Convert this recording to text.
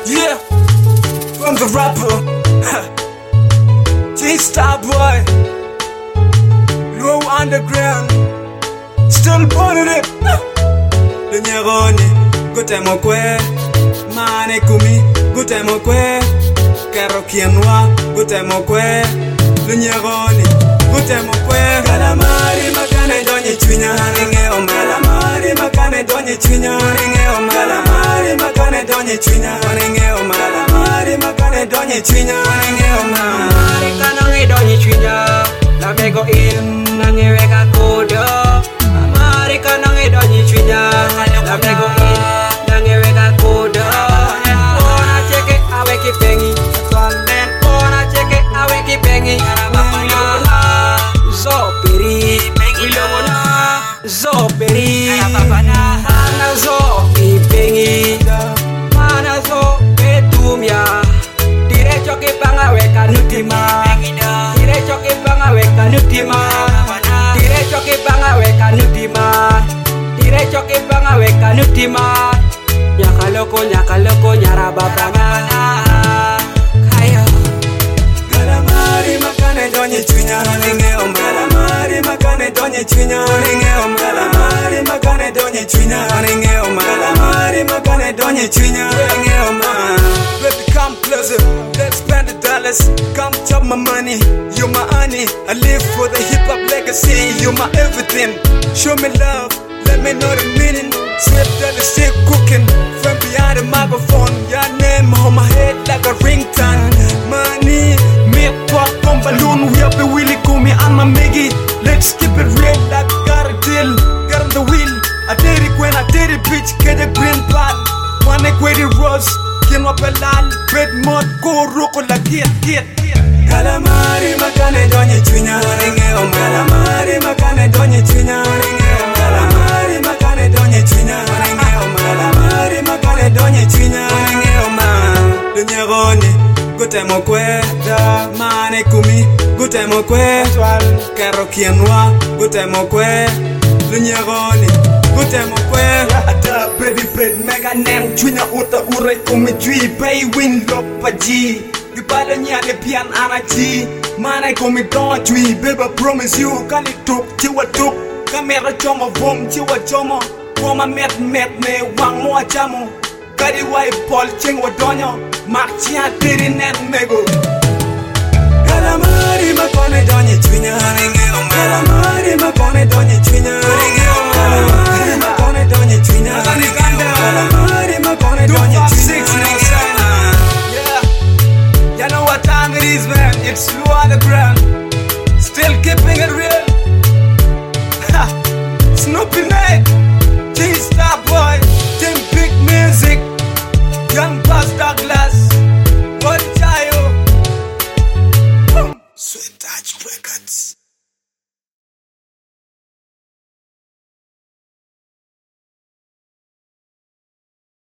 Yeah, from the rapper G-Star boy, low underground, still burning it. Lunyagoni, gutemo kwe, mane kumi, gutemo kwe, karokienwa, gutemo kwe, lunyagoni, gutemo kwe. Calamari makane donye chunya, ninge oma. Calamari makane donye chunya, ninge oma. Calamari makane donye chunya, ninge oma. Calamari makane donye chunya, ninge oma. Calamari kanonge donye chunya, la bego in, nange weka kodo. Calamari kanonge donye chunya, la bego in, nange weka kodo. Ona cheke awe kipengi, twalen. Ona cheke awe kipengi, mapana. Zoperi, wilona, zoperi. Mana zo kipengi, mana zo betumya. Dire choke banga weka nutima. Dire choke banga weka nutima. Dire choke banga weka nutima. Dire choke banga weka nutima. Nyakaloko nyaraba banga. Kayo. Calamari makane donye chunya, ninge oma. Calamari makane donye chunya, ninge oma. Calamari makane donye chunya, ninge oma. Calamari makane donye chunya, ninge oma. Baby, come closer, let's spend the dollars. Come chop my money, you're my honey. I live for the hip-hop legacy, you're my everything. Show me love, let me know the meaning. Sweet that is still cooking from behind the microphone. Your name on my head like a ringtone. Money, me pop on balloon. We up the wheelie, call me on my Miggy. Let's keep it real like got a deal. Got on the wheel, I did it when I did it, bitch. Get a green pad, one equated rose. Kin up a lal, red mud, go roko la get. Calamari makane donye chunya, ninge oma. Calamari makane donye chunya, ninge oma. Calamari makane donye chunya, ninge oma. Calamari makane donye chunya, ninge oma. Lunyagoni, gutemo kwe, mane kumi, gutemo kwe, karokienwa, gutemo kwe, lunyagoni, gutemo kwe. Ada baby bread mega name chunya uta ure kumi jui bay win lopaji. Gibala nyane pian anaji, mane kumi don jui. Baby promise you kali tuk chiwa tuk. Kamera chomo vom chiwa chomo. Woma met ne wang mo chamo. Kadi wai pol ching wadonyo. Mak chia tiri net nego. Calamari makone donye chunya, ninge oma. Calamari makone donye chunya, ninge oma. Calamari makone donye chunya, ninge oma. Calamari makone donye chunya, ninge oma. Yeah, you know what time it is, man. It's Low Underground, still keeping it real. Ha, Snoopy Night, G-Star boy, Team Big Music, Young Bass Douglas, One Chayo, Sweet Touch Records.